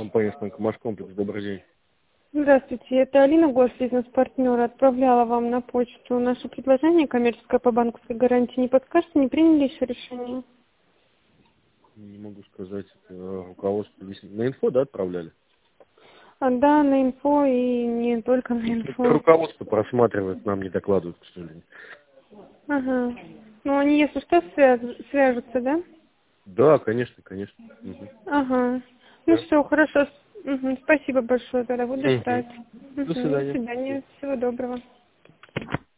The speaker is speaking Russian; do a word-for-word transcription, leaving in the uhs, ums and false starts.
Компания «Станкомаш Комплекс». Добрый день. Здравствуйте, это Алина, госбизнес-партнер, отправляла вам на почту наше предложение коммерческое по банковской гарантии. Не подскажете, не приняли еще решение? Не могу сказать, это руководство здесь на инфо, да, отправляли? А, да, на инфо и не только на инфо. Руководство просматривает, нам не докладывают, к сожалению. Ага. Ну, они, если что, связ- свяжутся, да? Да, конечно, конечно. Угу. Ага. Ну Да. все, хорошо. Мгм. Спасибо большое, тогда буду Угу. ждать. До Мгм. До свидания. свидания, всего доброго.